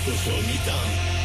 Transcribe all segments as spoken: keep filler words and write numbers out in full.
Kosonitan.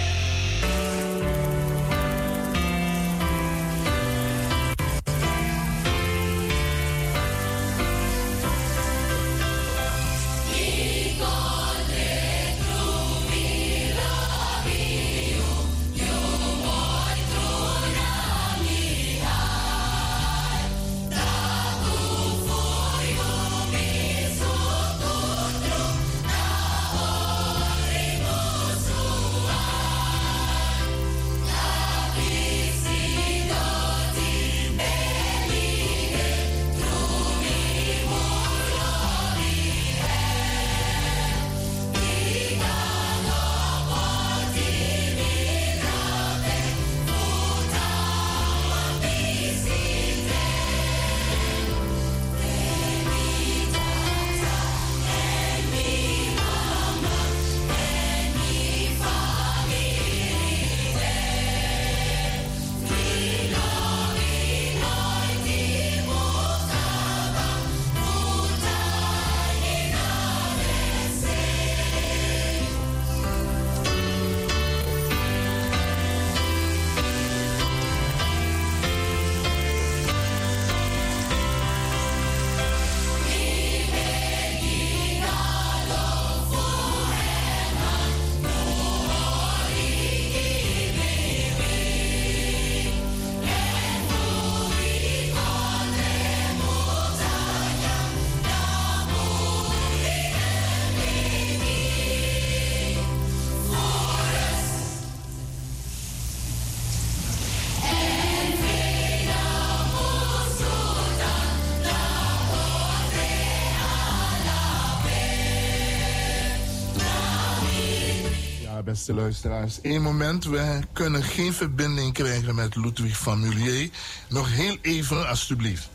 Beste luisteraars, één moment, we kunnen geen verbinding krijgen met Ludwig van Mulier. Nog heel even, alstublieft.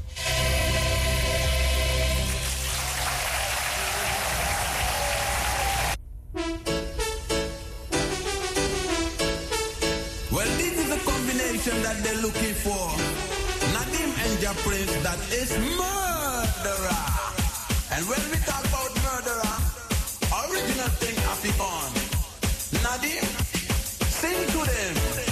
Well, this is the combination that they're looking for. Nadim and Ja Prince, that is murderer. And when we talk about murderer, original thing Afrikaan. Nadim, sing to them.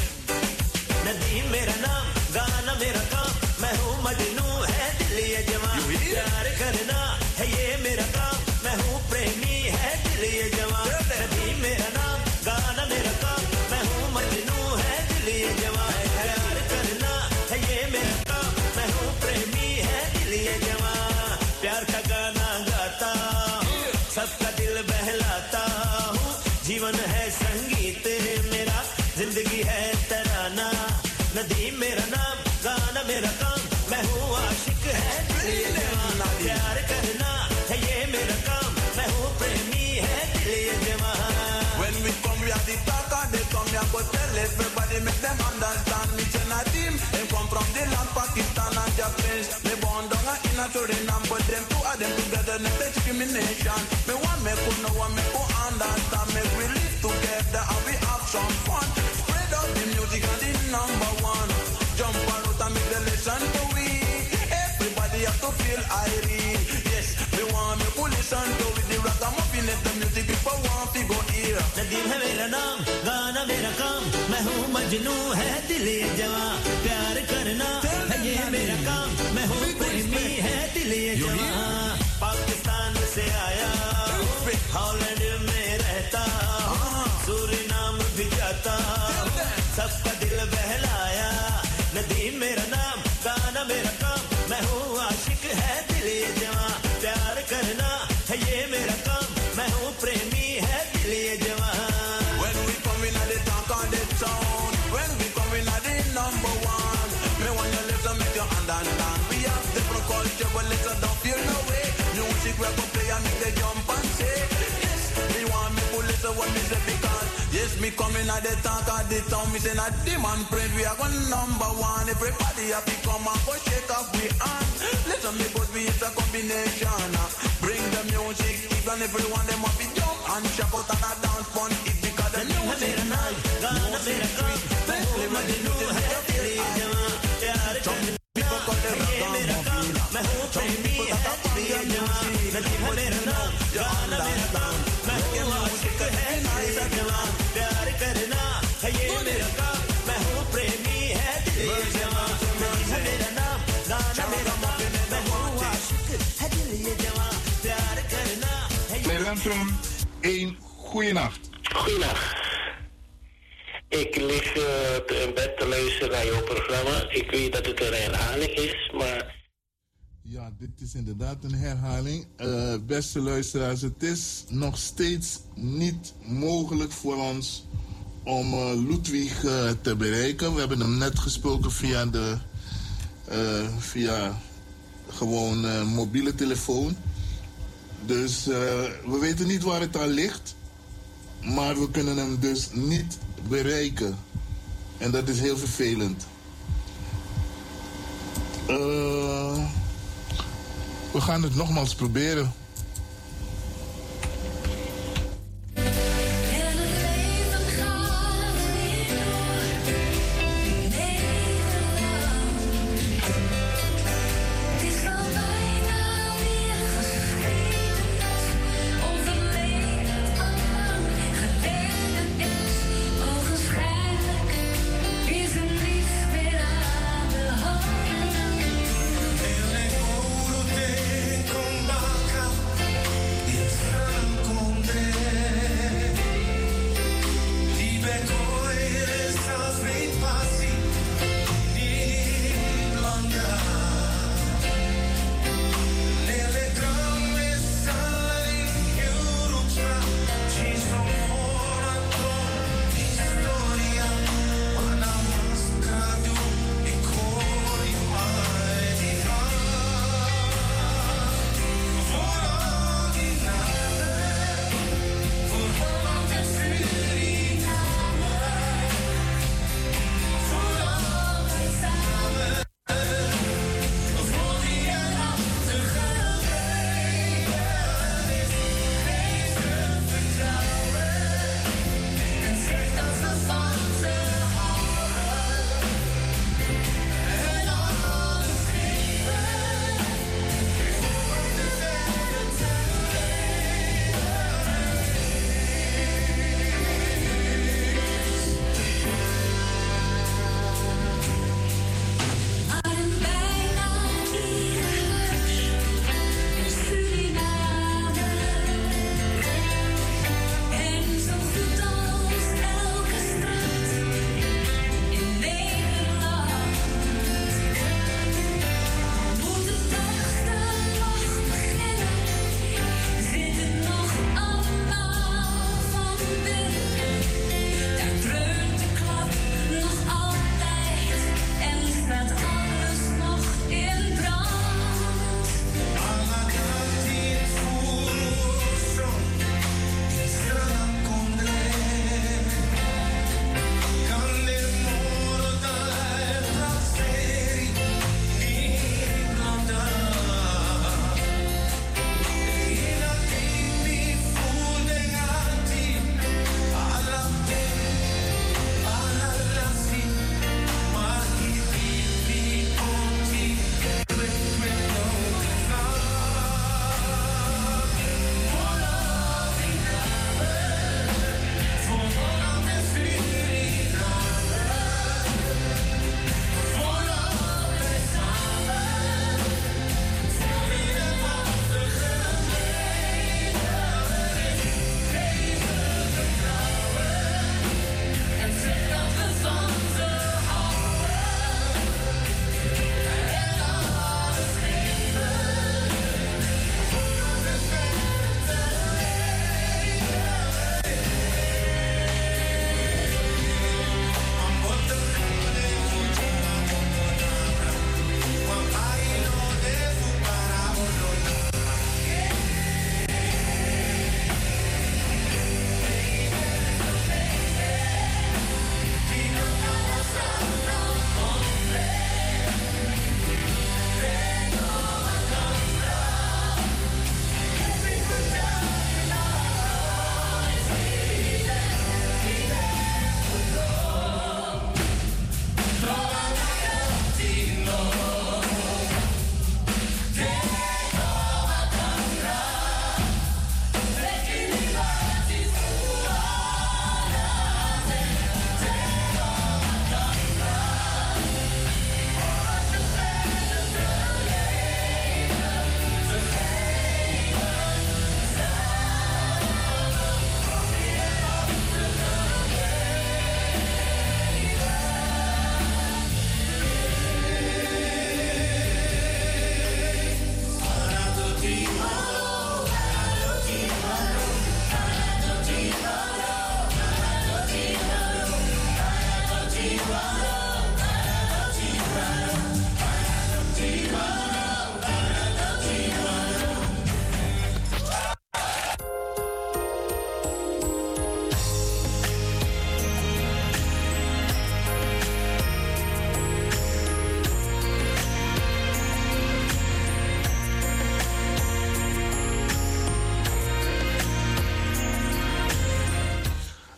Nadim मेरा नाम, गाना मेरा काम, मैं हूँ मजनू है दिल ये जवान, प्यार करना है ये मेरा काम, मैं हूँ प्रेमी है दिल ये जवान. नदीम मेरा नाम, गाना मेरा काम, मैं हूँ मजनू है दिल ये जवान, प्यार करना है ये मेरा काम, मैं हूँ प्रेमी है दिल ये जवान. प्यार का गाना गाता हूँ, सबका दिल बहलाता हूँ, जीवन है संगीत मेरा, जिंदगी है तराना. नदीम मेरा नाम, गाना मेरा काम, मैं हूँ आशिक है दिल ये जवान, प्यार करना है ये मेरा काम, मैं हूँ प्रेमी है दिल ये जवान. When we come we are the talk and they come here but tell everybody make them understand. Me say Nadim, them come from the land Pakistan and Japan. Me born down in a Suriname but them two of them together no discrimination. Me want me could know want me could understand. Me we live together and we have some fun. Spread out the music and the number one. Jump out and make the lesson to we. Everybody have to feel irate. Yes, me want me could listen to it. The ragamuffin let the music people want to go here. Nadeem है मेरा नाम, गाना मेरा काम, मैं हूँ मजनू है दिल ये जवान, प्यार करना है ये मेरा काम, मैं हूँ प्रेमी है दिल ये जवान. पाकिस्तान से आया हूँ, हॉलैंड में रहता हूँ, सूरीनाम भी जाता हूँ, सबका दिल बहलाया. नदीम मेरा नाम, गाना मेरा काम, मैं हूँ आशिक है दिल ये जवान, प्यार करना है ये मेरा काम, मैं हूँ प्रेमी है दिल ये जवान. When we come in at the talk on the town, when we come in at the number one, me want you listen make you understand. We have different culture but listen don't feel no way. Music we go play and make they jump and say yes. Me want me to listen what me say because yes me come in at the talk on the town. Me say na demand print we are going number one. Everybody have to come and go shake off we hand. Listen me but we is a combination. Bring the music even everyone them want to jump and shout out and a dance fun. It because the music nice. गाना मेरा काम, मैं हूँ मजनू है दिल ये जवान, प्यार करना है ये मेरा काम, मैं हूँ प्रेमी है दिल ये जवान. नदीम है मेरा नाम, गाना मेरा काम, मैं हूँ आशिक है दिल ये Rentum één. Goeienacht. Goeienacht. Ik lig uh, in bed te luisteren naar jouw programma. Ik weet dat het een herhaling is, maar... Ja, dit is inderdaad een herhaling. Uh, beste luisteraars, het is nog steeds niet mogelijk voor ons om uh, Ludwig uh, te bereiken. We hebben hem net gesproken via de uh, via gewoon uh, mobiele telefoon. Dus uh, we weten niet waar het aan ligt, maar we kunnen hem dus niet bereiken. En dat is heel vervelend. Uh, we gaan het nogmaals proberen. Come back.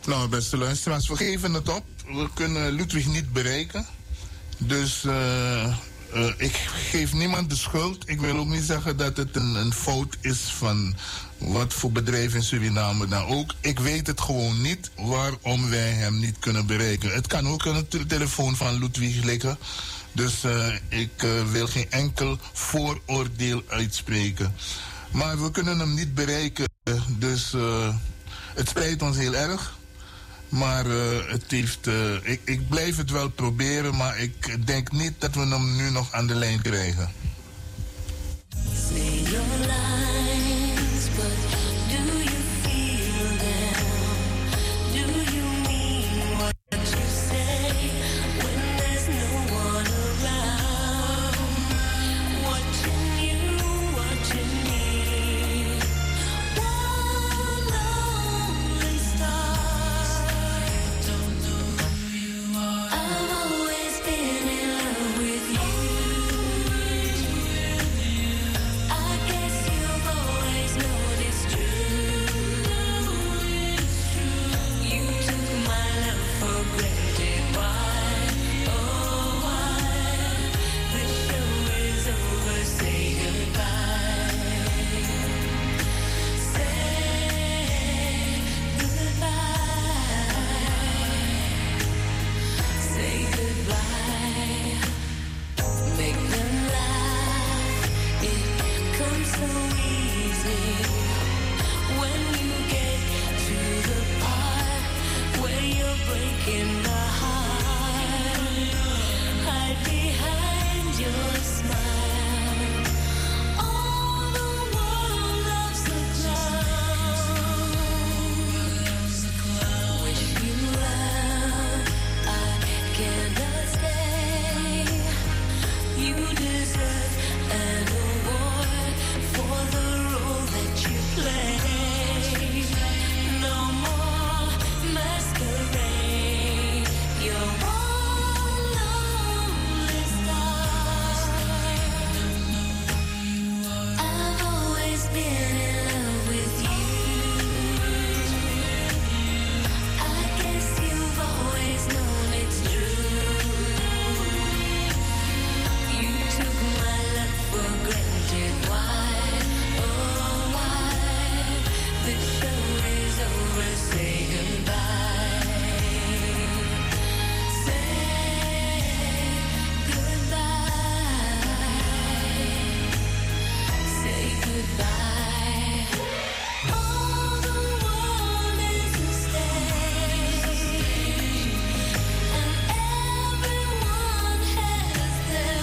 Nou, beste luisteraars, we geven het op. We kunnen Ludwig niet bereiken. Dus uh, uh, ik geef niemand de schuld. Ik wil ook niet zeggen dat het een, een fout is van wat voor bedrijf in Suriname dan ook. Ik weet het gewoon niet waarom wij hem niet kunnen bereiken. Het kan ook aan de telefoon van Ludwig liggen. Dus uh, ik uh, wil geen enkel vooroordeel uitspreken. Maar we kunnen hem niet bereiken. Dus uh, het spijt ons heel erg. Maar uh, het heeft, uh, ik, ik blijf het wel proberen, maar ik denk niet dat we hem nu nog aan de lijn krijgen. Say your lines, but do you feel them? Do you mean what you say when there's no one around? Watching you, watching me. One lonely star. Don't know who you are. I've always been in love with you. I guess you've always known it's true. You took my love for granted. Why, oh why? The show is over. Say goodbye. Say goodbye. Say goodbye. Make them laugh. It comes so easy when you get to the part where you're breaking my heart. Hide behind your smile. All the world loves a clown. Wish you well. I cannot stay. You deserve an award for the role that you play. No more masquerade. You're one lonely star. I've always been in love with you. I guess you've always known it's true. You took my love for granted. Why, oh why? The show is over. Say goodbye. Say goodbye. Say goodbye. All the world is a stage, and everyone has their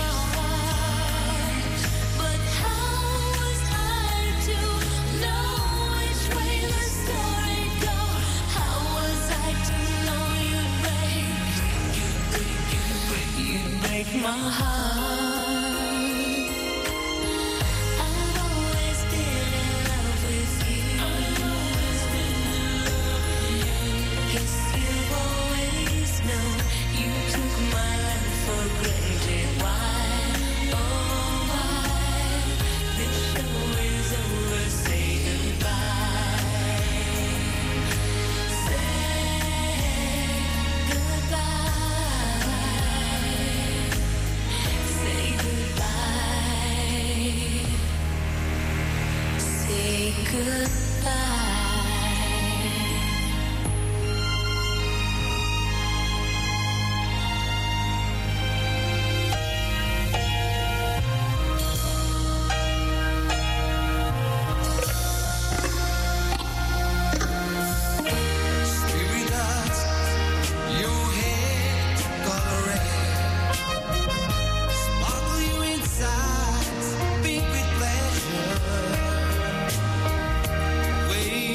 part. But how was I to know which way the story go? How was I to know you'd break, you'd break, you'd break, you'd break my heart? I've always been in love with you. Guess you've always known you took my love for granted. Why, oh why? The show is over. Say goodbye. Say goodbye. Say goodbye. Say goodbye. Spirit, your head color red. Sparkle you inside, pink with pleasure. Way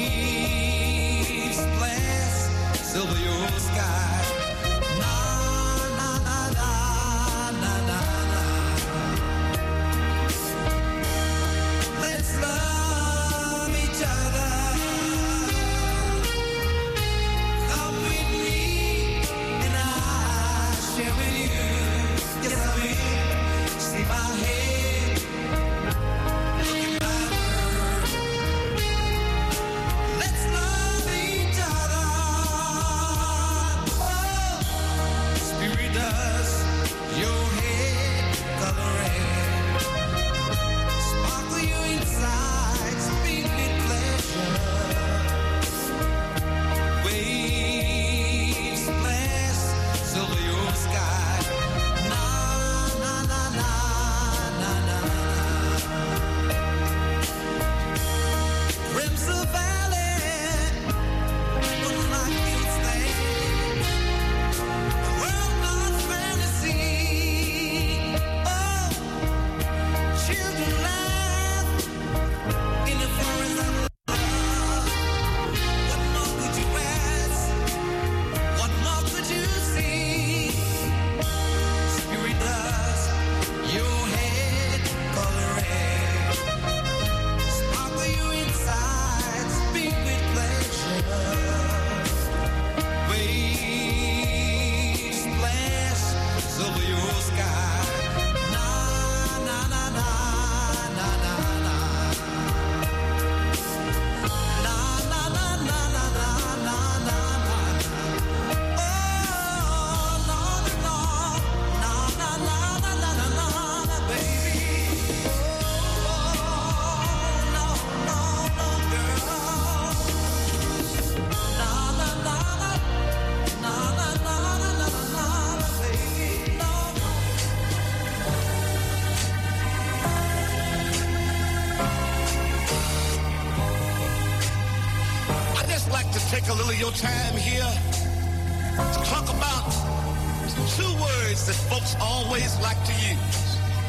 take a little of your time here to talk about two words that folks always like to use.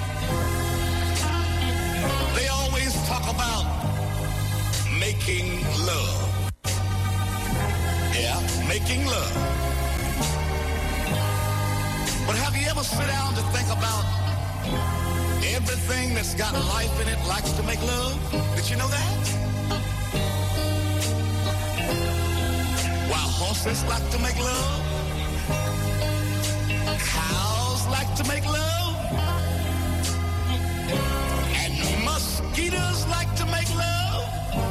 They always talk about making love. Yeah, making love. But have you ever sit down to think about everything that's got life in it likes to make love? Did you know that? While horses like to make love, cows like to make love, and mosquitoes like to make love,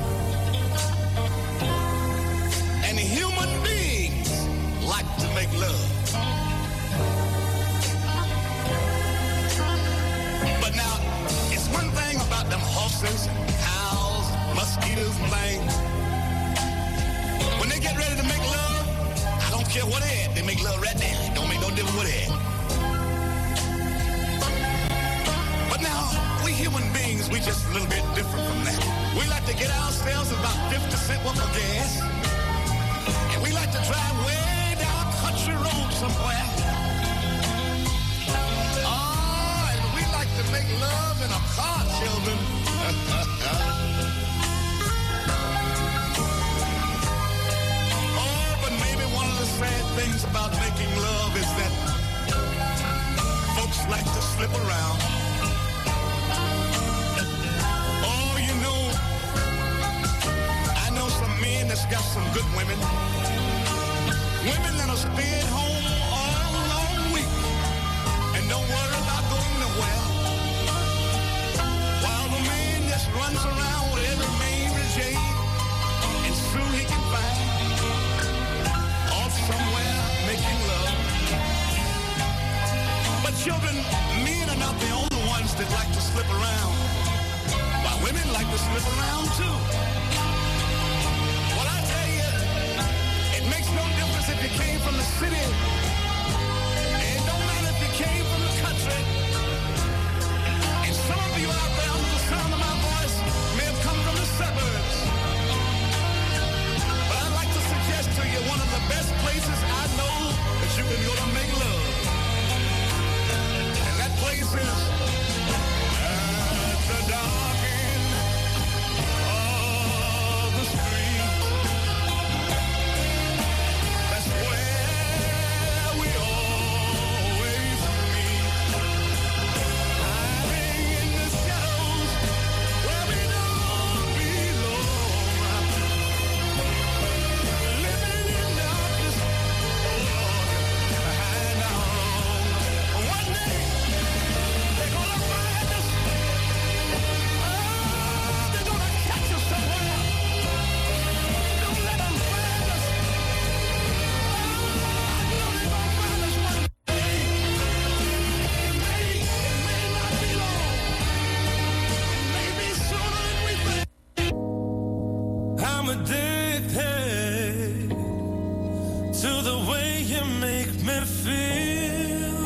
and human beings like to make love. But now, it's one thing about them horses, cows, mosquitoes, and things. When they get ready to make love, I don't care what they at, they make love right there. It don't make no difference what they at. But now, we human beings, we just a little bit different from that. We like to get ourselves about fifty cent worth of gas, and we like to drive way down a country road somewhere. Oh, and we like to make love in a car, children. Sad things about making love is that folks like to slip around. Oh, you know, I know some men that's got some good women. Women that'll stay at home all long week and don't worry about going nowhere. While the man just runs around with every main regime and soon he can find somewhere making love. But children, men are not the only ones that like to slip around. While women like to slip around too. Well, I tell you, it makes no difference if you came from the city. It don't matter if you came from the country. And some of you out there under the sound of my voice may have come from the suburbs. To you, one of the best places I know that you can go to make love. And that place is at the dark end of the street. That's where we always meet. Hiding in the shadows where we don't belong. I'm addicted to the way you make me feel.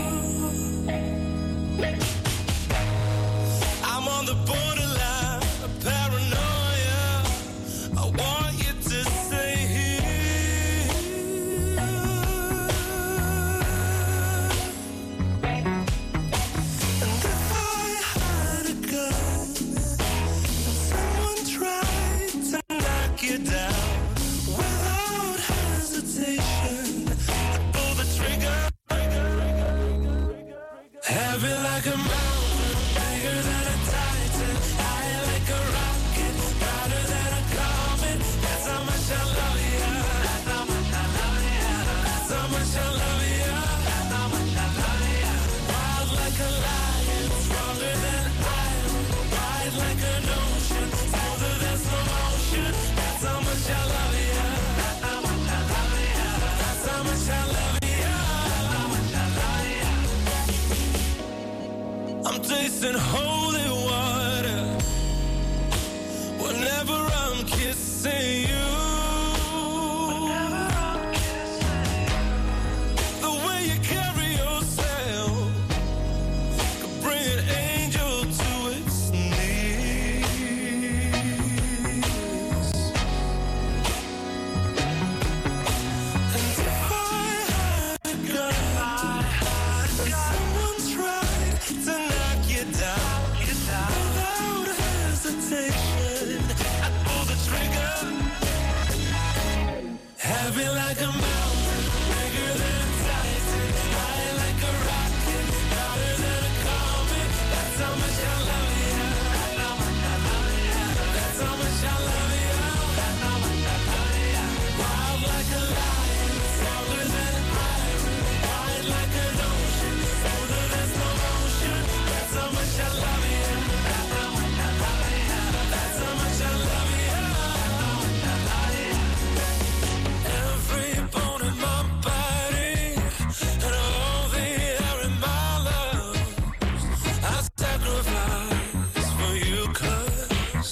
I'm on the borderline of paranoia. I want you to stay here. And if I had a gun and someone tried to knock you down without hesitation, I pull the trigger. Heavy like a mountain, bigger than a titan, high like a rocket, brighter than a comet. That's how much I love you. That's how much I love you. That's how much I love you. That's how much I love you. Wild like a lion, stronger than iron, wide like an ocean, smoother than slow motion. That's how much I love you. That's how much I love you. That's how much I love you. That's how much I love you. I'm tasting holy water whenever I'm kissing you. The way you carry yourself could bring an angel to its knees. me like a mountain, bigger than Titan, high like a rocket, harder than a comet. That's how much I love you. That's how much I love you. Wild like a lion, stronger than an iron, wide like an ocean, smoother than slow motion. That's how much I love you. That's how much I love you. Every bone in my body and all the air in my lungs, I sacrifice for you, 'cause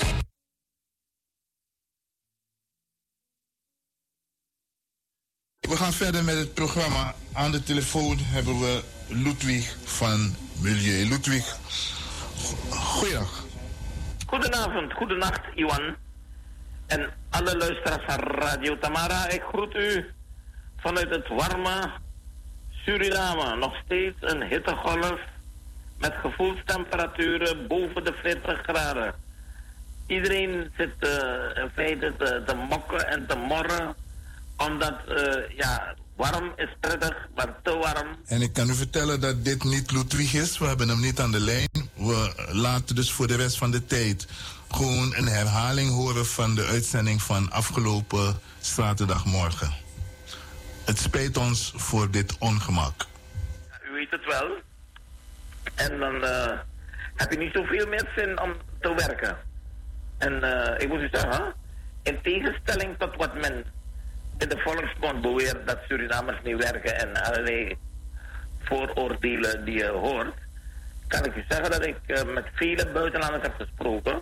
We gaan verder met het programma. Aan de telefoon hebben we Ludwig van Milieu. Ludwig, goeiedag. Goedenavond, goedenacht, Iwan. En alle luisteraars van Radio Tamara, ik groet u vanuit het warme Suriname. Nog steeds een hittegolf met gevoelstemperaturen boven de veertig graden. Iedereen zit uh, in feite te, te mokken en te morren, omdat, uh, ja, warm is prettig, maar te warm. En ik kan u vertellen dat dit niet Ludwig is. We hebben hem niet aan de lijn. We laten dus voor de rest van de tijd gewoon een herhaling horen van de uitzending van afgelopen zaterdagmorgen. Het spijt ons voor dit ongemak. U weet het wel. En dan uh, heb je niet zoveel meer zin om te werken. En uh, ik moet u zeggen, in tegenstelling tot wat men in de Volksbond beweert dat Surinamers niet werken en allerlei vooroordelen die je hoort, kan ik u zeggen dat ik uh, met vele buitenlanders heb gesproken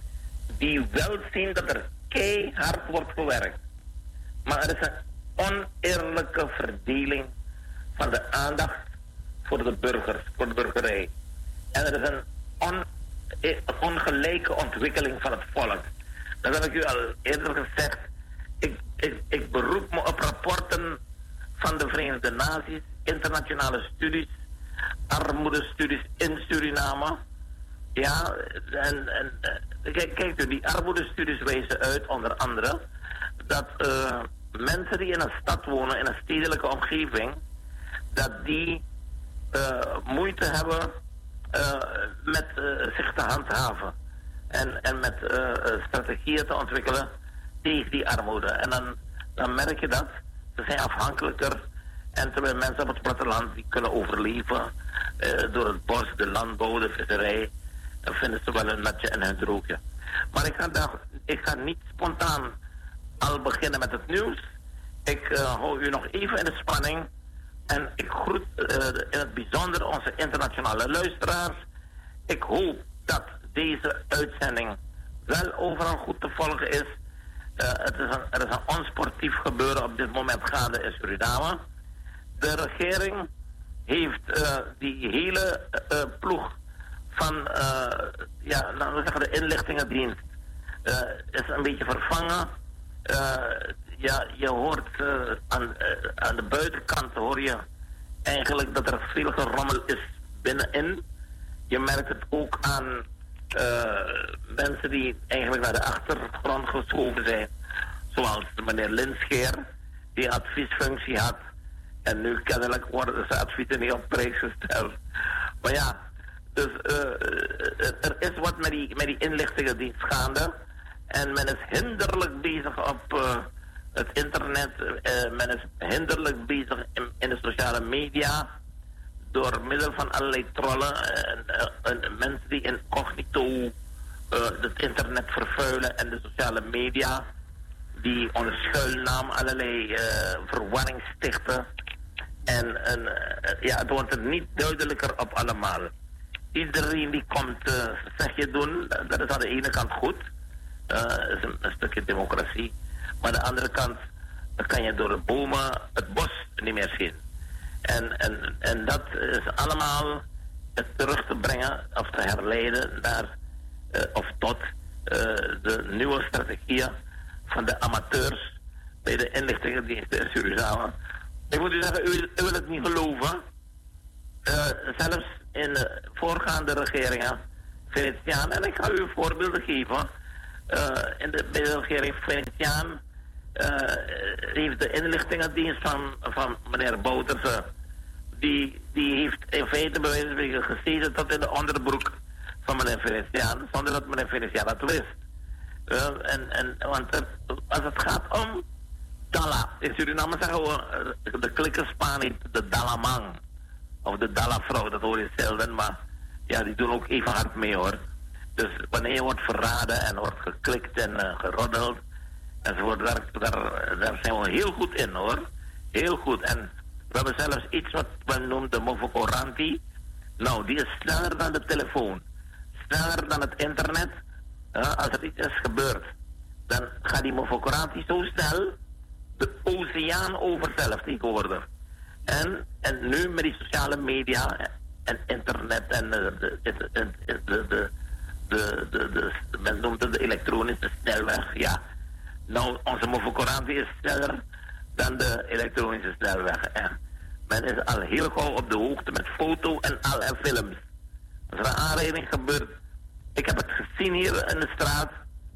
die wel zien dat er keihard wordt gewerkt. Maar er is een oneerlijke verdeling van de aandacht voor de burgers, voor de burgerij. En er is een on, eh, ongelijke ontwikkeling van het volk. Dat heb ik u al eerder gezegd. Ik, ik, ik beroep me op rapporten van de Verenigde Naties, internationale studies, armoedestudies in Suriname. Ja, en, en kijk, kijk u, die armoedestudies wijzen uit, onder andere, dat uh, mensen die in een stad wonen, in een stedelijke omgeving, dat die uh, moeite hebben uh, met uh, zich te handhaven. En, en met uh, strategieën te ontwikkelen tegen die armoede. En dan, dan merk je dat ze zijn afhankelijker. En terwijl mensen op het platteland die kunnen overleven uh, door het bos, de landbouw, de visserij, dan vinden ze wel een natje en hun droogje. Maar ik ga, daar, ik ga niet spontaan al beginnen met het nieuws. Ik uh, hou u nog even in de spanning. En ik groet uh, in het bijzonder onze internationale luisteraars. Ik hoop dat deze uitzending wel overal goed te volgen is. Uh, het is een, er is een onsportief gebeuren op dit moment gaande in Suriname. De regering heeft uh, die hele uh, ploeg van uh, ja, laten we zeggen de inlichtingendienst uh, is een beetje vervangen. Uh, ja, je hoort uh, aan, uh, aan de buitenkant hoor je eigenlijk dat er veel gerommel is binnenin. Je merkt het ook aan uh, mensen die eigenlijk naar de achtergrond geschoven zijn. Zoals meneer Linscheer, die adviesfunctie had. En nu kennelijk worden zijn adviezen niet op prijs gesteld. Maar ja, dus uh, er is wat met die, met die inlichtingendienst gaande. En men is hinderlijk bezig op uh, het internet. Uh, men is hinderlijk bezig in, in de sociale media. Door middel van allerlei trollen. En uh, uh, mensen die incognito uh, het internet vervuilen en de sociale media. Die onder schuilnaam allerlei uh, verwarring stichten. En, en uh, ja, het wordt er niet duidelijker op allemaal. Iedereen die komt uh, zegje doen, dat is aan de ene kant goed. Dat uh, is een, een stukje democratie. Maar aan de andere kant dan kan je door de bomen het bos niet meer zien. En, en, en dat is allemaal het terug te brengen of te herleiden naar uh, of tot uh, de nieuwe strategieën van de amateurs bij de inlichtingendiensten in Suriname. Ik moet u zeggen, u, u wil het niet geloven. Uh, zelfs in de voorgaande regeringen, Venetiaan, en ik ga u voorbeelden geven. Uh, in de, bij de regering Venetiaan uh, heeft de inlichtingendienst van, van meneer Bouterse, die, die heeft in feite bij wijze van spreken gezeten tot in de onderbroek van meneer Venetiaan, zonder dat meneer Venetiaan dat wist. Uh, en, en, want het, als het gaat om Dalla, in Suriname zeggen we uh, de klikkerspaan niet de Dallamang of de Dalla-vrouw, dat hoor je zelden, maar ja, die doen ook even hard mee hoor. Dus wanneer je wordt verraden en wordt geklikt en uh, geroddeld enzovoort, daar, daar, daar zijn we heel goed in hoor. Heel goed. En we hebben zelfs iets wat we noemen de Mofocoranti. Nou, die is sneller dan de telefoon. Sneller dan het internet. Uh, als er iets is gebeurd, dan gaat die Mofocoranti zo snel de oceaan over zelf tegenwoordig. En, en nu met die sociale media en internet en de, de, de, de, de, de De, de, de, de, men noemt het de elektronische snelweg. Ja, nou, onze Mofocoranti is sneller dan de elektronische snelweg. En men is al heel gauw op de hoogte met foto en al en films. Als er een aanrijding gebeurt, ik heb het gezien hier in de straat,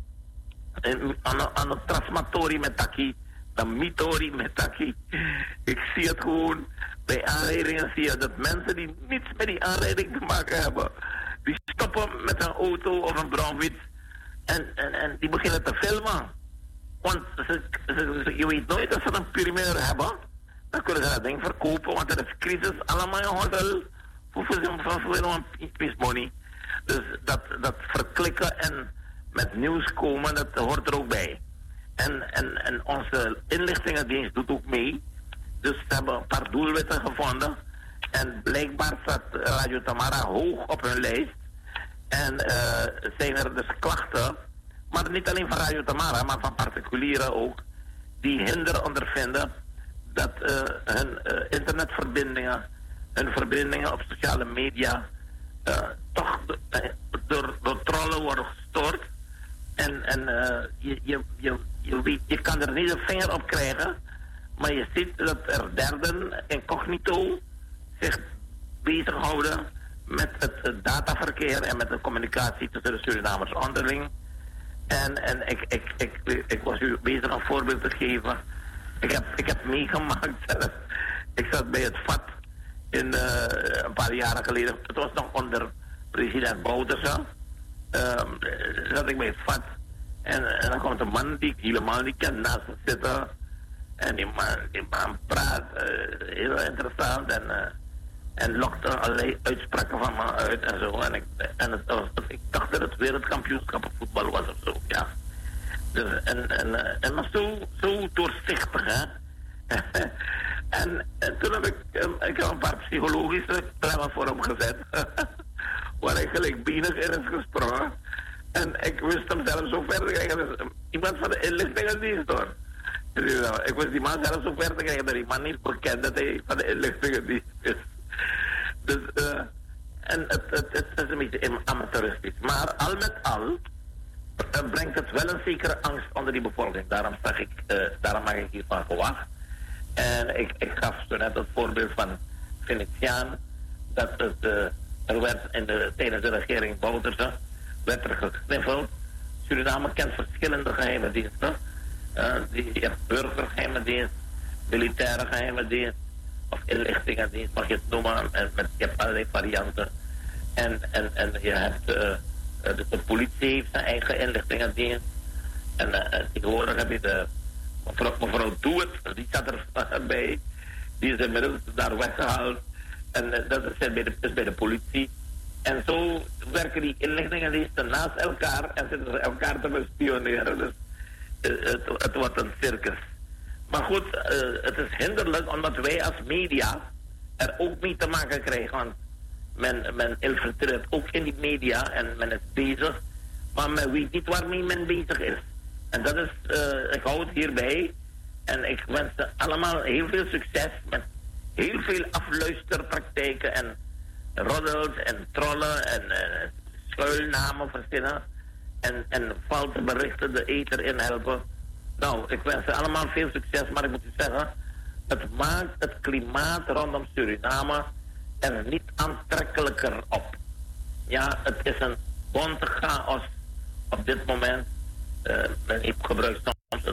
in, aan, aan het Trasmatori met Taki, dan Mitori met Taki. Ik zie het gewoon, bij aanrijdingen zie je dat mensen die niets met die aanrijding te maken hebben, die stoppen met een auto of een bromfiets en, en, en die beginnen te filmen. Want ze, ze, ze, je weet nooit, als ze een primeur hebben, dan kunnen ze dat ding verkopen, want er is crisis, allemaal in hotel, voor veel money. Dus dat, dat verklikken en met nieuws komen, dat hoort er ook bij. En, en, en onze inlichtingendienst doet ook mee. Dus ze hebben een paar doelwitten gevonden. En blijkbaar staat Radio Tamara hoog op hun lijst. En uh, zijn er dus klachten, maar niet alleen van Radio Tamara, maar van particulieren ook, die hinder ondervinden dat uh, hun uh, internetverbindingen, hun verbindingen op sociale media, uh, toch uh, door, door trollen worden gestoord. En, en uh, je, je, je, je, weet, je kan er niet een vinger op krijgen, maar je ziet dat er derden incognito zich bezighouden met het, het dataverkeer en met de communicatie tussen de Surinamers onderling. En, en ik, ik, ik, ik, ik was u bezig een voorbeeld te geven. Ik heb, ik heb meegemaakt zelf. Ik zat bij het V A T in, uh, een paar jaren geleden. Het was nog onder president Bouterse. Um, zat ik bij het V A T. En, en dan komt een man die ik helemaal niet ken naast me zitten. En die man, die man praat, uh, heel interessant. En, uh, en lokte allerlei uitspraken van me uit en zo. En ik, en het was, ik dacht dat het wereldkampioenschap voetbal was of zo, ja. Dus, en, en, en maar zo, zo doorzichtig, hè. en, en toen heb ik, ik heb een paar psychologische klemmen voor hem gezet. Waar hij gelijk benig in is gesprongen. En ik wist hem zelf zo ver te krijgen. Dus iemand van de inlichtingendienst hoor. Ik wist die man zelf zo ver te krijgen dat die man niet bekend dat hij van de inlichtingendienst is. Dus, uh, en het, het, het is een beetje amateuristisch. Maar al met al uh, brengt het wel een zekere angst onder die bevolking. Daarom, zeg ik, uh, daarom mag ik hiervan gewacht. En ik, ik gaf zo net het voorbeeld van Venetiaan. Dat het, uh, er werd in de, tijdens de regering Bouterse werd er gekniffeld. Suriname kent verschillende geheime diensten. Uh, die, je hebt burgergeheime dienst, militaire geheime dienst of inlichtingendienst, mag je het noemen. En met, je hebt allerlei varianten. En, en, en je hebt, uh, de, de politie heeft zijn eigen inlichtingendienst. En uh, tegenwoordig heb je de mevrouw, mevrouw Doet, die zat er bij. Die is inmiddels daar weggehaald. En uh, dat is bij, de, is bij de politie. En zo werken die inlichtingendiensten naast elkaar en zitten ze elkaar te bespioneren. Dus uh, het, het wordt een circus. Maar goed, uh, het is hinderlijk omdat wij als media er ook mee te maken krijgen. Want men, men infiltreert ook in die media en men is bezig. Maar men weet niet waarmee men bezig is. En dat is, uh, ik hou het hierbij. En ik wens ze allemaal heel veel succes met heel veel afluisterpraktijken en roddels en trollen en uh, schuilnamen verzinnen. En, en foute berichten de ether in helpen. Nou, ik wens ze allemaal veel succes, maar ik moet u zeggen, het maakt het klimaat rondom Suriname er niet aantrekkelijker op. Ja, het is een bonte chaos op dit moment. Uh, men gebruikt soms het woord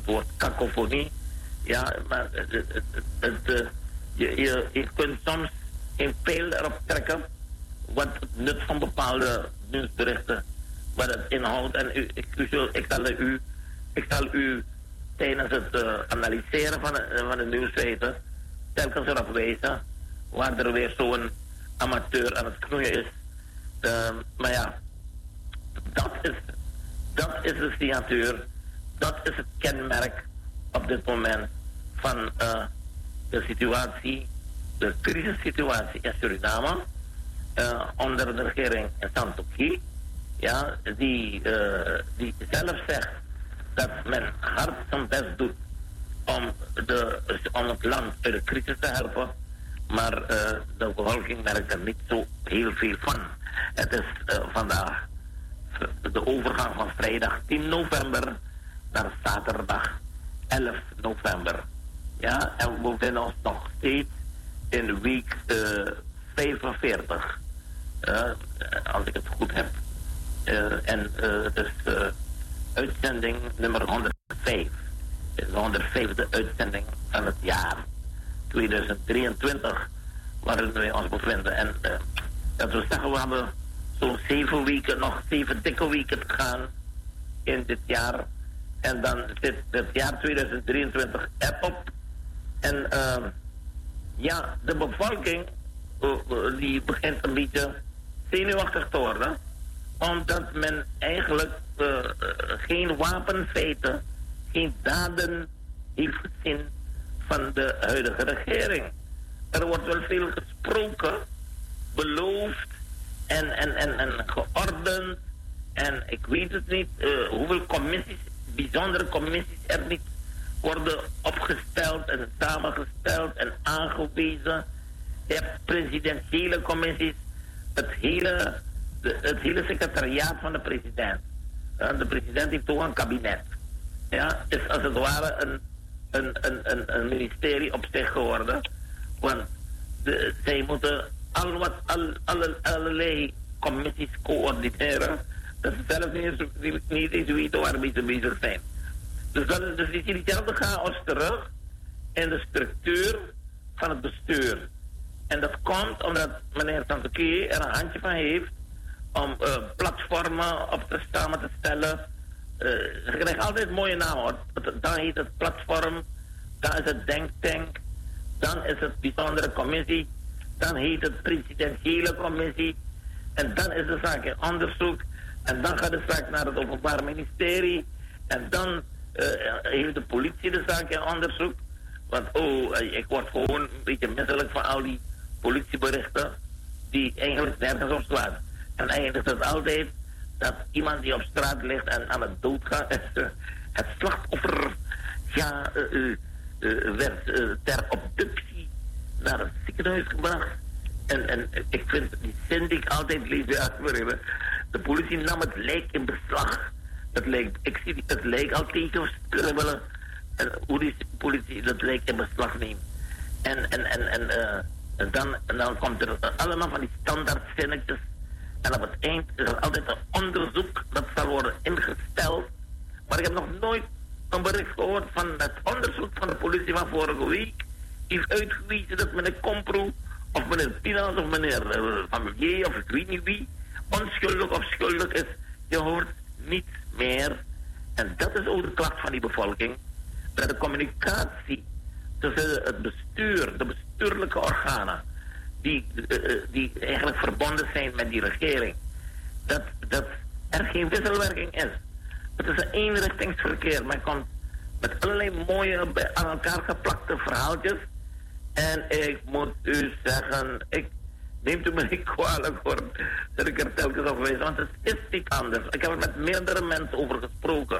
kakofonie. Ja, maar het, het, het, het, uh, je, je, je kunt soms een pijl erop trekken wat het nut van bepaalde nieuwsberichten, wat het inhoudt. En u, ik, u zult, ik, zal u, ik zal u tijdens het uh, analyseren van de, van de nieuwsfeiten telkens erop wijzen waar er weer zo'n amateur aan het knoeien is. Uh, maar ja, dat is, dat is de signatuur, dat is het kenmerk op dit moment van uh, de situatie, de crisissituatie in Suriname, uh, onder de regering in Santokhi, ja, die, uh, die zelf zegt dat men hard zijn best doet om, de, om het land uit de crisis te helpen, maar uh, de bevolking merkt er niet zo heel veel van. Het is uh, vandaag de overgang van vrijdag tien november naar zaterdag elf november. Ja, en we bevinden ons nog steeds in week uh, vijfenveertig. Uh, als ik het goed heb. Uh, en uh, het is uh, uitzending nummer honderdvijf. Het is de honderdvijfde uitzending van het jaar tweeduizend drieëntwintig waarin wij ons bevinden. En uh, dat wil zeggen, we hebben zo'n zeven weken, nog zeven dikke weken te gaan in dit jaar. En dan zit het jaar tweeduizend drieëntwintig erop. En uh, ja, de bevolking uh, uh, die begint een beetje zenuwachtig te worden. Omdat men eigenlijk uh, uh, geen wapenfeiten, geen daden heeft gezien van de huidige regering. Er wordt wel veel gesproken, beloofd en, en, en, en geordend. En ik weet het niet uh, hoeveel commissies, bijzondere commissies er niet worden opgesteld en samengesteld en aangewezen. Je hebt presidentiële commissies, het hele, de, het hele secretariaat van de president. Uh, de president heeft toch een kabinet. Ja, het is als het ware een, een, een, een, een ministerie op zich geworden. Want de, zij moeten al wat, al, alle, allerlei commissies coördineren. Dat ze zelf niet eens, niet eens weten waarmee ze bezig zijn. Dus, dat is, dus je ziet diezelfde chaos terug in de structuur van het bestuur. En dat komt omdat meneer Santokhi er een handje van heeft om uh, platformen op te samen te stellen. Uh, ze krijgen altijd mooie namen. Dan heet het platform, dan is het denktank, dan is het bijzondere commissie, dan heet het presidentiële commissie en dan is de zaak in onderzoek en dan gaat de zaak naar het Openbaar Ministerie en dan uh, heeft de politie de zaak in onderzoek. Want oh, ik word gewoon een beetje misselijk van al die politieberichten die eigenlijk nergens op slaan. En eigenlijk is het altijd dat iemand die op straat ligt en aan het doodgaan is, uh, het slachtoffer ja, uh, uh, uh, werd uh, ter obductie naar het ziekenhuis gebracht. En, en ik vind die zin die ik altijd lees bij uitbrengen. De politie nam het lijk in beslag. Het lijk, ik zie het lijk al tegen skribbelen. En hoe die politie dat lijk in beslag neemt. En, en, en, en, uh, en, dan, en dan komt er allemaal van die standaard zinnetjes. En op het eind is er altijd een onderzoek dat zal worden ingesteld. Maar ik heb nog nooit een bericht gehoord van het onderzoek van de politie van vorige week. Die heeft uitgewezen dat meneer Kompro of meneer Pinas of meneer uh, Familier of ik weet niet wie onschuldig of schuldig is. Je hoort niets meer. En dat is ook de klacht van die bevolking. Dat de communicatie tussen het bestuur, de bestuurlijke organen, die, uh, die eigenlijk verbonden zijn met die regering, dat, dat er geen wisselwerking is. Het is een eenrichtingsverkeer. Men komt met allerlei mooie aan elkaar geplakte verhaaltjes. En ik moet u zeggen, ik neemt u me niet kwalijk hoor, dat ik er telkens op wijs, want het is niet anders. Ik heb er met meerdere mensen over gesproken.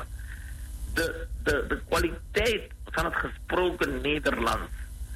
De, de, de kwaliteit van het gesproken Nederlands.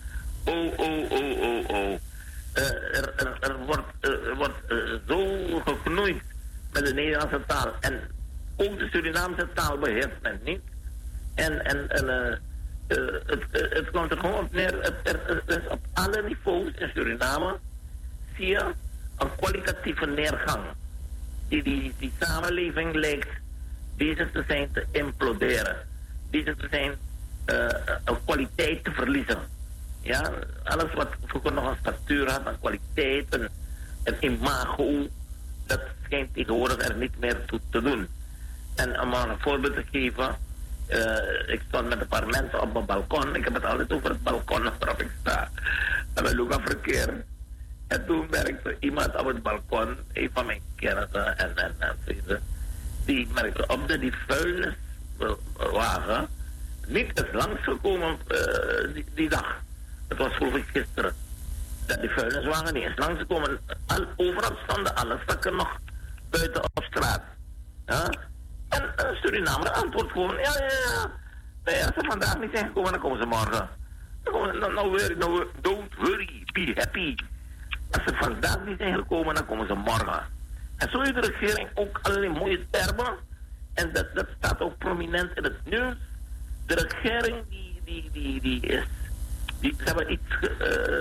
Oh, oh, oh, oh, oh. Uh, er, er, er wordt, uh, er wordt uh, zo geknoeid met de Nederlandse taal. En ook de Surinaamse taal beheerst men niet. En, en, en uh, uh, het, uh, het komt er gewoon op neer. Het, er, er is op alle niveaus in Suriname zie je een kwalitatieve neergang. Die, die, die samenleving lijkt bezig te zijn te imploderen. Bezig te zijn uh, een kwaliteit te verliezen. Ja, alles wat vroeger nog een statuur had, een kwaliteit, een, een imago, dat schijnt tegenwoordig er niet meer toe te doen. En om maar een voorbeeld te geven, uh, ik stond met een paar mensen op mijn balkon. Ik heb het altijd over het balkon waarop ik sta. En we lopen verkeer. En toen merkte iemand op het balkon, een van mijn kennissen en, en, en, en die merkte op dat die vuilniswagen niet is langsgekomen uh, die, die dag. Het was geloof ik gisteren. Dat die vuilniswagen niet is langsgekomen. Al, overal stonden alle zakken nog buiten op straat. Ja? En een Surinamer antwoordt gewoon, ja, ja, ja. Nee, als ze vandaag niet zijn gekomen, dan komen ze morgen. Dan komen ze, no, no, worry, no, don't worry, be happy. Als ze vandaag niet zijn gekomen, dan komen ze morgen. En zo heeft de regering ook allerlei mooie termen. En dat, dat staat ook prominent in het nieuws. De regering die, die, die, die is... Die, ze, hebben iets, uh,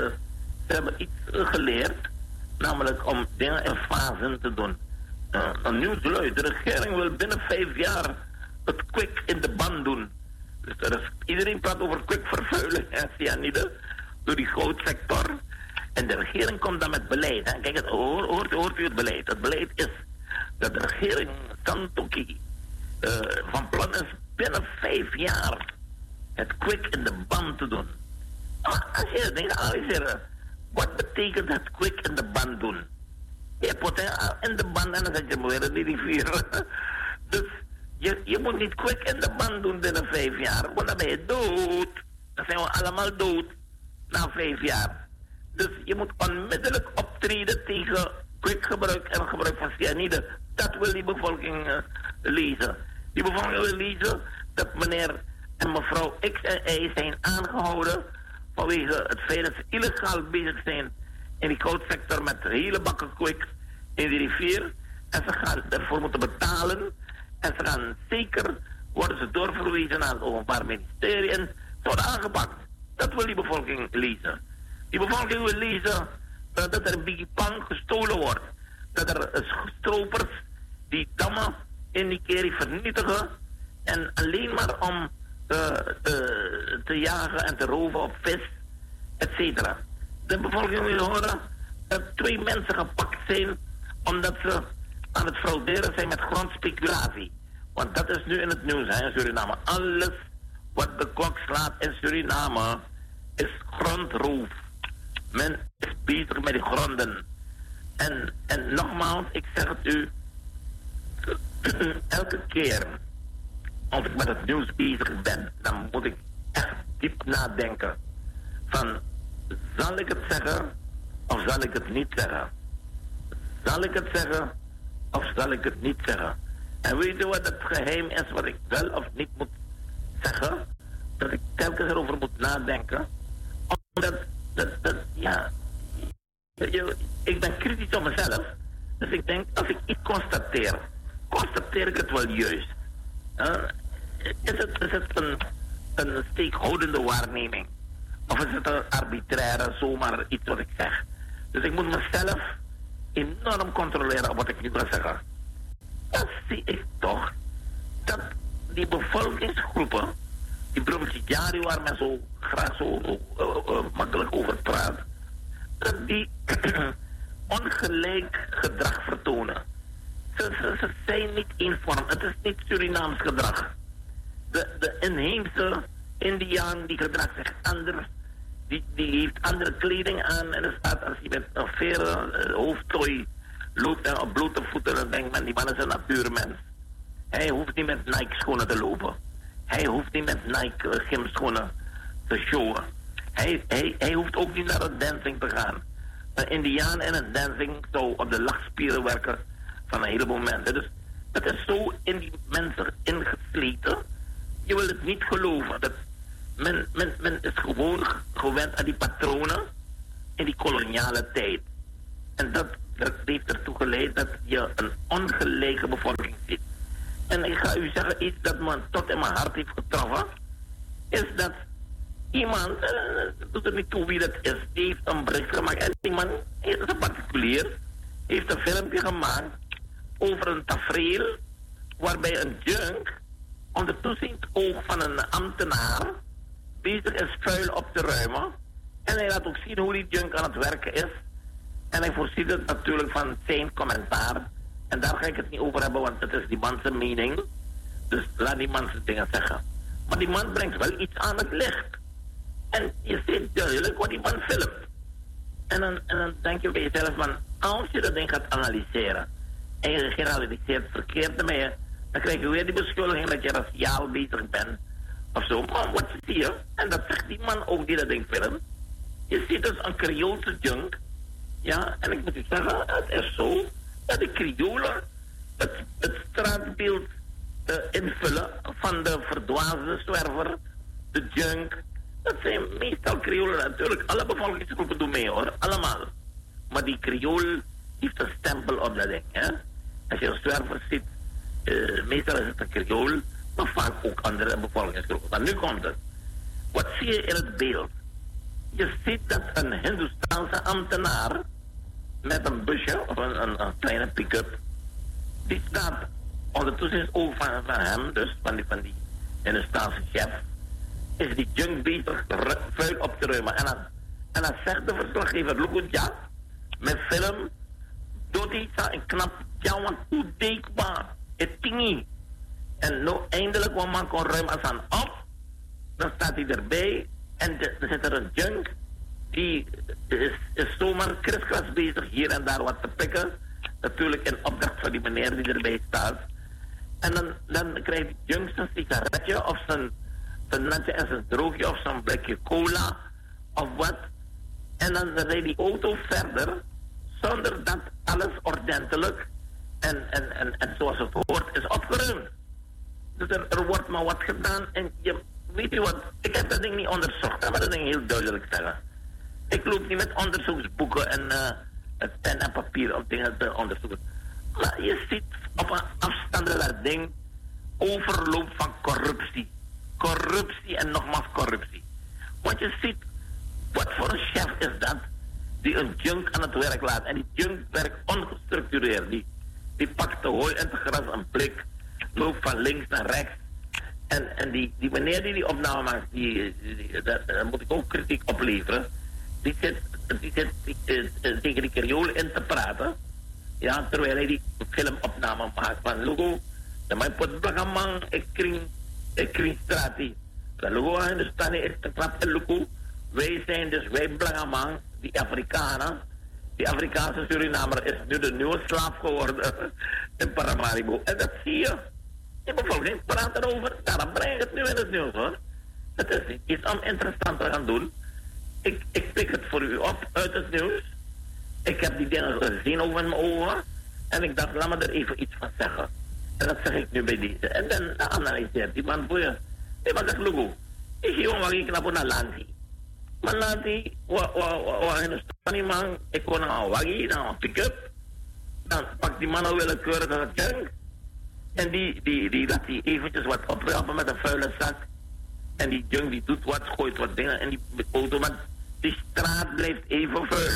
ze hebben iets geleerd. Namelijk om dingen in fasen te doen. Uh, een nieuw geluid. De regering wil binnen vijf jaar het kwik in de band doen. Dus er is, iedereen praat over kwikvervuiling en cyanide door die goudsector. En de regering komt dan met beleid. Hè. Kijk, het, hoort, hoort, hoort u het beleid? Het beleid is dat de regering Santoki uh, van plan is binnen vijf jaar het kwik in de band te doen. Maar als je het denkt, analyseren, wat betekent het kwik in de band doen? Je put in de band en dan zet je hem weer in die rivier. Dus je, je moet niet kwik in de band doen binnen vijf jaar, want dan ben je dood. Dan zijn we allemaal dood na vijf jaar. Dus je moet onmiddellijk optreden tegen kwikgebruik en gebruik van cyanide. Dat wil die bevolking uh, lezen. Die bevolking wil lezen dat meneer en mevrouw X en Y zijn aangehouden vanwege het feit dat ze illegaal bezig zijn in die goudsector met hele bakken kwik in die rivier. En ze gaan ervoor moeten betalen. En ze gaan zeker, worden ze doorverwezen naar het Openbaar Ministerie en worden aangepakt. Dat wil die bevolking lezen. Die bevolking wil lezen uh, dat er een Biggie Pang gestolen wordt. Dat er uh, stropers die dammen in die kerie vernietigen. En alleen maar om uh, te, te jagen en te roven op vis, et cetera. De bevolking wil horen dat twee mensen gepakt zijn omdat ze aan het frauderen zijn met grondspeculatie. Want dat is nu in het nieuws hè, in Suriname. Alles wat de kok slaat in Suriname is grondroof. Men is bezig met die gronden. En, en nogmaals, ik zeg het u, elke keer als ik met het nieuws bezig ben, dan moet ik echt diep nadenken. Van, zal ik het zeggen of zal ik het niet zeggen? Zal ik het zeggen of zal ik het niet zeggen? En weet je wat het geheim is wat ik wel of niet moet zeggen? Dat ik telkens erover moet nadenken. Omdat, dat, dat, ja, je, ik ben kritisch op mezelf. Dus ik denk, als ik iets constateer, constateer ik het wel juist. Uh, is het, is het een, een steekhoudende waarneming? Of is het een arbitraire, zomaar iets wat ik zeg? Dus ik moet mezelf enorm controleren op wat ik nu wil zeggen. Dan zie ik toch dat die bevolkingsgroepen, die beroepsjaren waar men zo graag zo uh, uh, makkelijk over praat, dat die ongelijk gedrag vertonen. Ze, ze, ze zijn niet eenvormig. Het is niet Surinaams gedrag. De, de inheemse Indiaan die gedraagt zich anders. Die, die heeft andere kleding aan. En er staat als hij met een veren uh, hoofdtooi loopt en op blote voeten, dan denkt men, die man is een natuurmens. Hij hoeft niet met Nike schoenen te lopen. Hij hoeft niet met Nike uh, gymschoenen te showen. Hij, hij, hij hoeft ook niet naar een dancing te gaan. Een Indiaan en een dancing zou op de lachspieren werken van een heleboel mensen. Dus dat is zo in die mensen ingesleten. Je wil het niet geloven. Dat men, men, men is gewoon gewend aan die patronen in die koloniale tijd. En dat, dat heeft ertoe geleid dat je een ongelijke bevolking ziet. En ik ga u zeggen, iets dat me tot in mijn hart heeft getroffen, is dat iemand, het doet er niet toe wie dat is, die heeft een bericht gemaakt. En die man is een particulier, heeft een filmpje gemaakt over een tafereel waarbij een junk onder toezicht oog van een ambtenaar bezig is vuil op te ruimen. En hij laat ook zien hoe die junk aan het werken is. En hij voorziet het natuurlijk van zijn commentaar. En daar ga ik het niet over hebben, want het is die man zijn mening. Dus laat die man zijn dingen zeggen. Maar die man brengt wel iets aan het licht. En je ziet duidelijk wat die man filmt. En dan, en dan denk je bij jezelf van, als je dat ding gaat analyseren en je generaliseert verkeerd ermee, dan krijg je weer die beschuldiging dat je raciaal bezig bent. Of zo. Maar wat zie je? En dat zegt die man ook die dat ding filmt. Je ziet dus een Creoolse junk. Ja, en ik moet u zeggen, het is zo dat de Creolen het, het straatbeeld uh, invullen van de verdwaasde zwerver, de junk. Dat zijn meestal Creolen natuurlijk. Alle bevolkingsgroepen doen mee hoor, allemaal. Maar die Creool heeft een stempel op dat ding. Hè? Als je een zwerver ziet, uh, meestal is het een Creool, maar vaak ook andere bevolkingsgroepen. Maar nu komt het. Wat zie je in het beeld? Je ziet dat een Hindoestaanse ambtenaar met een busje of een, een, een kleine pick-up, die staat ondertussen is ook van, van hem, dus van die, van die Hindoestaanse chef, is die junk bezig vuil op te ruimen. En dan, en dan zegt de verslaggever, look goed ja, met film, doet hij een knap, ja, want hoe deekbaar, het tingie. En nou eindelijk, wat man kon ruimen als aan op, dan staat hij erbij. En de, er zit er een junk, die is, is zomaar kriskras bezig hier en daar wat te pikken. Natuurlijk in opdracht van die meneer die erbij staat. En dan, dan krijgt die junk zijn sigaretje of zijn, zijn natje en zijn droogje of zijn blikje cola of wat. En dan rijdt die auto verder zonder dat alles ordentelijk en, en, en, en zoals het hoort is opgeruimd. Dus er, er wordt maar wat gedaan en je... Weet je wat, ik heb dat ding niet onderzocht, maar dat ding heel duidelijk zeggen. Ik loop niet met onderzoeksboeken en uh, het pen en papier om dingen te onderzoeken. Maar je ziet op een afstand dat ding overloop van corruptie. Corruptie en nogmaals corruptie. Want je ziet, wat voor een chef is dat die een junk aan het werk laat. En die junk werkt ongestructureerd. Die, die pakt de hooi en de gras een blik, loopt van links naar rechts. En, en die, die meneer die die opname maakt, die, die, die, daar, daar moet ik ook kritiek op leveren. Die zit, die zit die, uh, tegen die Creool in te praten. Ja, terwijl hij die filmopname maakt van logo. Dan mijn pot blagamang, ik kring, ik kring strati. Dan logo aan de stani is te klap en logo. Wij zijn dus, wij blagamang, die Afrikanen. Die Afrikaanse Surinamer is nu de nieuwe slaaf geworden in Paramaribo. En dat zie je. De bevolking praat erover, daarom breng ik het nu in het nieuws hoor. Het is niet iets om interessant te gaan doen. Ik, ik pik het voor u op uit het nieuws. Ik heb die dingen gezien over mijn ogen. En ik dacht, laat me er even iets van zeggen. En dat zeg ik nu bij deze. En dan analyseert die man voor je. Nee, maar dat is logo. Ik zie jongen, ik knap naar Lanti. Maar Lanti, waar in de stad man, ik kon naar een waggie, naar een pick-up. Dan pakt die man al willekeurig een junk. En die, die, die laat die eventjes wat oprapen met een vuile zak. En die junk die doet wat, gooit wat dingen. En die auto, maar die straat blijft even vuil.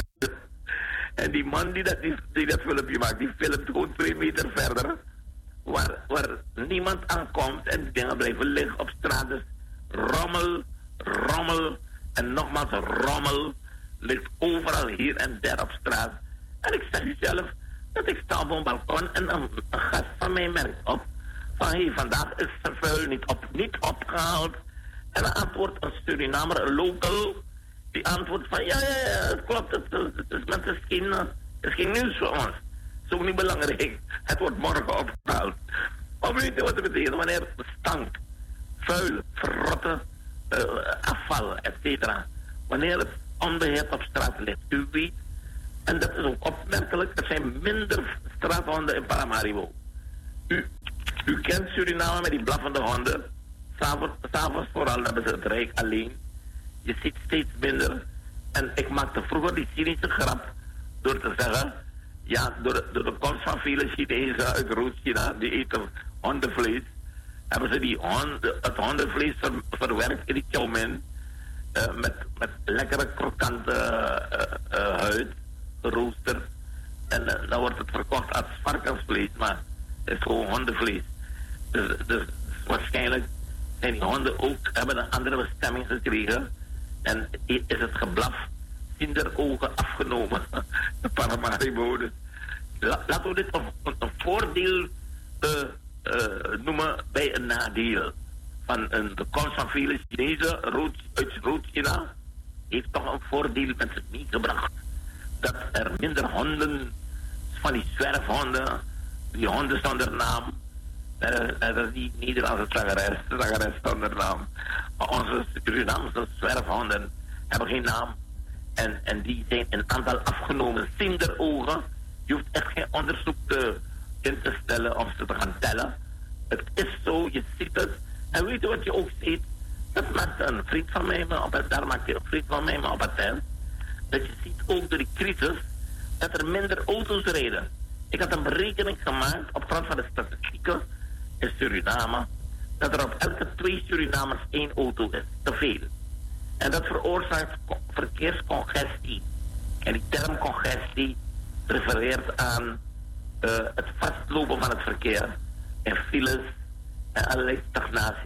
En die man die dat, die, die dat filmpje maakt, die filmt gewoon twee meter verder. Waar, waar niemand aankomt en die dingen blijven liggen op straat. Dus rommel, rommel en nogmaals rommel ligt overal hier en daar op straat. En ik zeg zelf dat ik sta op een balkon en een, een gast van mij merkt op van hé, hey, vandaag is het vuil niet, op, niet opgehaald. En dan antwoordt een Surinamer, een local, die antwoordt van ja, ja, ja, het klopt, het, het, het, is, het, is geen, het is geen nieuws voor ons. Het is ook niet belangrijk. Het wordt morgen opgehaald. Maar weet je wat het betekent? Wanneer stank, vuil, verrotte uh, afval, et cetera. Wanneer het onbeheerd op straat ligt. U weet, en dat is ook opmerkelijk, er zijn minder straathonden in Paramaribo. U, u kent Suriname met die blaffende honden. S'avonds vooral hebben ze het rijk alleen. Je ziet steeds minder. En ik maakte vroeger die cynische grap door te zeggen, ja, door de, door de komst van vele Chinezen uit Rood-China, die eten hondenvlees, hebben ze die honden, het hondenvlees ver, verwerkt in die chow mein, uh, met, met lekkere krokante uh, uh, huid, geroosterd. En uh, dan wordt het verkocht als varkensvlees, maar het is gewoon hondenvlees. Dus, dus waarschijnlijk En die honden ook hebben een andere bestemming gekregen. En is het geblaf kinderogen afgenomen. De Paramaribo. La, laten we dit een, een voordeel uh, uh, noemen bij een nadeel. Van een, de komst van vele Chinezen rood, uit Rood-China heeft toch een voordeel met zich meegebracht. Dat er minder honden, van die zwerfhonden, die honden zonder naam, dat is die Nederlandse zangeres, zangeres zonder naam. Maar onze Surinaamse zwerfhonden hebben geen naam. En, en die zijn een aantal afgenomen kinderogen. Je hoeft echt geen onderzoek te, in te stellen om ze te gaan tellen. Het is zo, je ziet het. En weet je wat je ook ziet? Dat maakt een vriend van mij me op het, daar maakt een vriend van mij me op het tent. Dat je ziet ook door die crisis dat er minder auto's rijden. Ik had een berekening gemaakt op grond van de statistieken in Suriname, dat er op elke twee Surinamers één auto is. Te veel. En dat veroorzaakt verkeerscongestie. En die term congestie refereert aan uh, het vastlopen van het verkeer en files en allerlei stagnaties.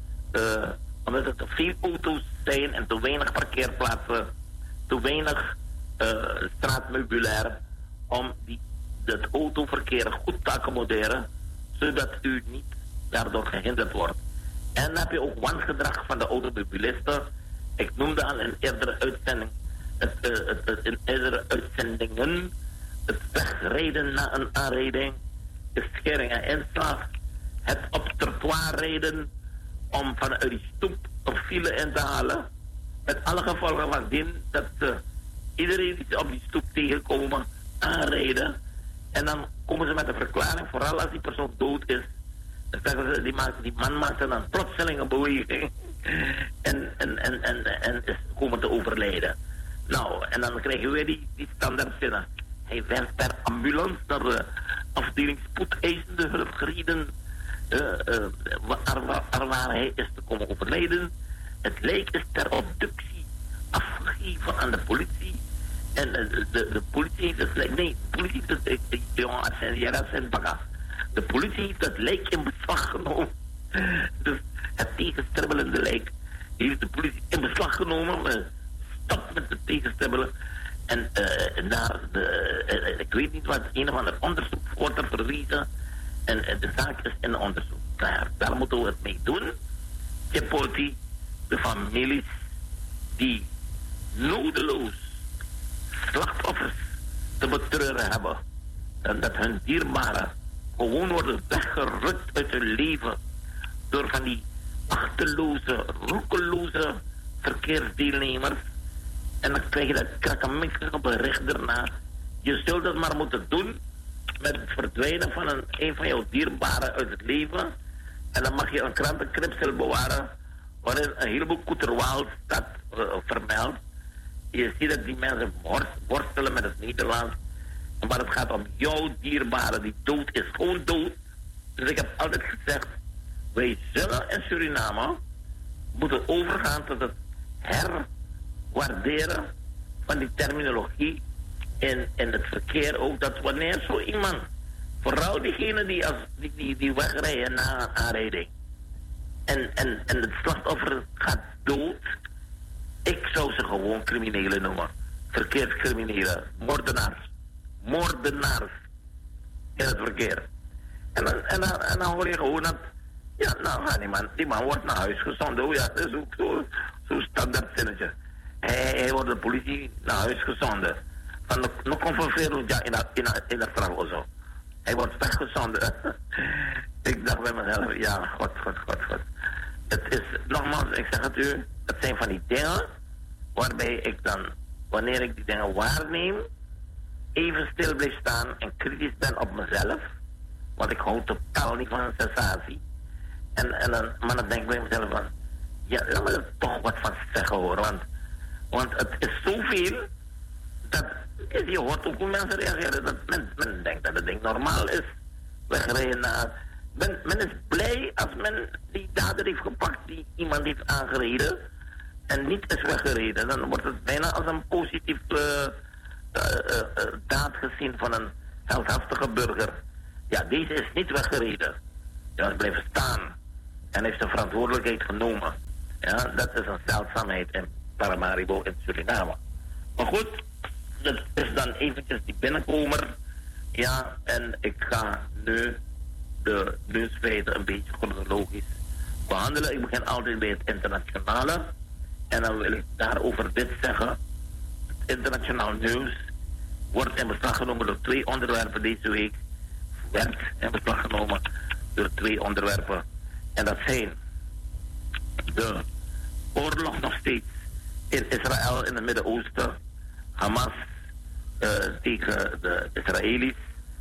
Uh, omdat er te veel auto's zijn en te weinig parkeerplaatsen, te weinig uh, straatmeubilair om die, het autoverkeer goed te accommoderen, zodat u niet daardoor gehinderd wordt. En dan heb je ook wangedrag van de automobilisten. Ik noemde al in eerdere uitzending, het, uh, het, het, in eerdere uitzendingen, het wegrijden na een aanrijding, de schering en inslag, het op trottoir rijden om vanuit die stoep een file in te halen, met alle gevolgen van dien dat uh, iedereen die ze op die stoep tegenkomen aanrijden en dan komen ze met een verklaring, vooral als die persoon dood is. Dan zeggen ze, die, maakt, die man maakt dan een plotselinge beweging en, en, en, en, en is komen te overlijden. Nou, en dan krijg je weer die, die standaardzinnen. Hij werd per ambulance naar de afdeling spoedeisende hulp gereden, uh, uh, waar, waar, waar hij is te komen overlijden. Het lijk is ter obductie afgegeven aan de politie. En uh, de, de politie heeft het lijk, nee, de politie heeft het, uh, jongen, ja, zijn baga. De politie heeft het lijk in beslag genomen. Dus het tegenstribbelende lijk heeft de politie in beslag genomen. Uh, stop met het tegenstribbelen. En uh, naar de, uh, ik weet niet wat, een of ander onderzoek wordt er verwezen. En uh, de zaak is in onderzoek. Daar, daar moeten we het mee doen. De politie, de families die nodeloos slachtoffers te betreuren hebben. En dat hun dierbaren gewoon worden weggerukt uit hun leven door van die achterloze, roekeloze verkeersdeelnemers. En dan krijg je dat krakkemikkige bericht daarna. Je zult het maar moeten doen met het verdwijnen van een, een van jouw dierbaren uit het leven. En dan mag je een krantenknipsel bewaren waarin een heleboel koeterwaal staat uh, vermeld. Je ziet dat die mensen worstelen met het Nederlands. Maar het gaat om jouw dierbare die dood is. Gewoon dood. Dus ik heb altijd gezegd, wij zullen in Suriname moeten overgaan tot het herwaarderen van die terminologie in, in het verkeer. Ook dat wanneer zo iemand, vooral diegenen die, als, die, die, die wegrijden na een aanrijding, en, en, en het slachtoffer gaat dood, ik zou ze gewoon criminelen noemen. Verkeerscriminelen, moordenaars. Moordenaars in het verkeer. En dan, en, dan, en dan hoor je gewoon dat, ja, nou, die man, die man wordt naar huis gezonden. Oh ja, dat is ook zo'n zo standaard zinnetje. Hij, hij wordt de politie naar huis gezonden. Van nog conformeren, ja, in dat, in dat, in dat straf of zo. Hij wordt weggezonden. Ik dacht bij mezelf, ja, god, god, god, god. Het is, nogmaals, ik zeg het u, het zijn van die dingen waarbij ik dan, wanneer ik die dingen waarneem, even stil blijf staan en kritisch ben op mezelf. Want ik hou totaal niet van een sensatie. En, en dan, maar dan denk ik bij mezelf van, ja, laat me er toch wat van zeggen hoor. Want, want het is zoveel dat je hoort ook hoe mensen reageren. Dat men, men denkt dat het ding normaal is. Wegrijden naar. Men, men is blij als men die dader heeft gepakt die iemand heeft aangereden en niet is weggereden. Dan wordt het bijna als een positief uh, uh, uh, uh, daad gezien van een heldhaftige burger. Ja, deze is niet weggereden. Hij was blijven staan. En heeft zijn verantwoordelijkheid genomen. Ja, dat is een zeldzaamheid in Paramaribo in Suriname. Maar goed, dat is dan eventjes die binnenkomer. Ja, en ik ga nu de nieuwsfeiten een beetje chronologisch behandelen. Ik begin altijd bij het internationale. En dan wil ik daarover dit zeggen. Het internationaal nieuws wordt in beslag genomen door twee onderwerpen deze week. Werd in beslag genomen door twee onderwerpen. En dat zijn de oorlog nog steeds in Israël in het Midden-Oosten. Hamas uh, tegen de Israëli's.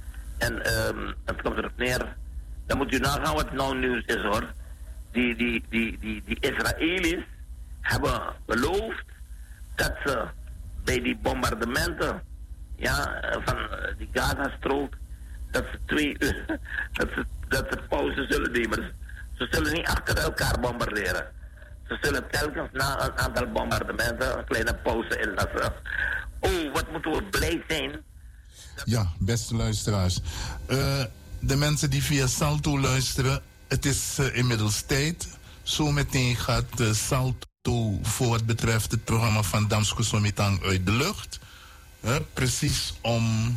En um, het komt erop neer. Dan moet u nagaan wat nou nieuws is hoor. Die, die, die, die, die Israëli's hebben beloofd dat ze bij die bombardementen, ja, van die Gaza-strook, dat ze twee uur, dat ze, dat ze pauze zullen nemen. Ze zullen niet achter elkaar bombarderen. Ze zullen telkens na een aantal bombardementen een kleine pauze inlassen. Oh, wat moeten we blij zijn. Ja, beste luisteraars. Uh, de mensen die via Salto luisteren, het is uh, inmiddels tijd. Zometeen gaat uh, Salto voor wat betreft het programma van Damsko Somitang uit de lucht. Uh, precies om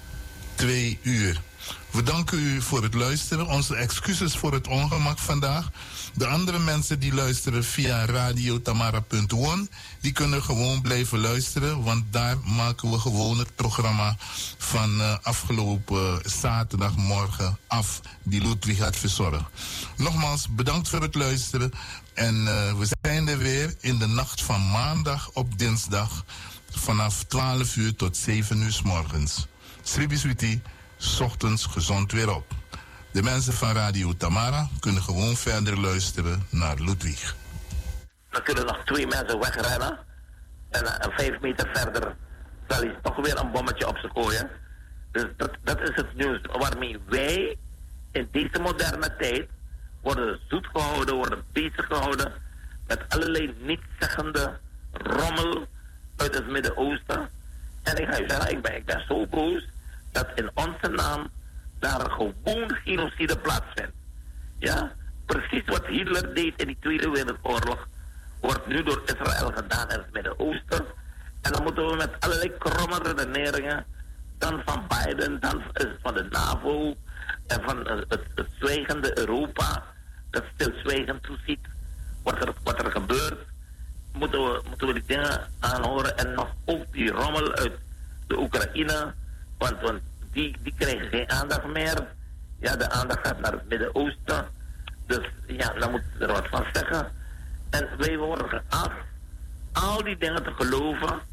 twee uur. We danken u voor het luisteren. Onze excuses voor het ongemak vandaag. De andere mensen die luisteren via radio tamara punt one, die kunnen gewoon blijven luisteren, want daar maken we gewoon het programma van uh, afgelopen zaterdagmorgen af, die Ludwig had verzorgd. Nogmaals, bedankt voor het luisteren. En uh, we zijn er weer in de nacht van maandag op dinsdag vanaf twaalf uur tot zeven uur 's morgens. Sribiswiti, 's ochtends gezond weer op. De mensen van Radio Tamara kunnen gewoon verder luisteren naar Ludwig. Dan kunnen nog twee mensen wegrennen. En uh, vijf meter verder zal hij toch weer een bommetje op ze gooien. Dus dat, dat is het nieuws waarmee wij in deze moderne tijd worden zoet gehouden, worden bezig gehouden met allerlei nietszeggende rommel uit het Midden-Oosten. En ik ga je zeggen, ik ben, ik ben zo boos dat in onze naam daar gewoon genocide plaatsvindt. Ja, precies wat Hitler deed in die Tweede Wereldoorlog wordt nu door Israël gedaan in het Midden-Oosten. En dan moeten we met allerlei kromme redeneringen, dan van Biden, dan van de NAVO en van het, het, het zwijgende Europa, dat stilzwijgend toeziet wat er, wat er gebeurt, moeten we, moeten we die dingen aanhoren. En nog ook die rommel uit de Oekraïne, want, want die, die krijgen geen aandacht meer. Ja, de aandacht gaat naar het Midden-Oosten. Dus ja, dan moeten we er wat van zeggen. En wij worden geacht al die dingen te geloven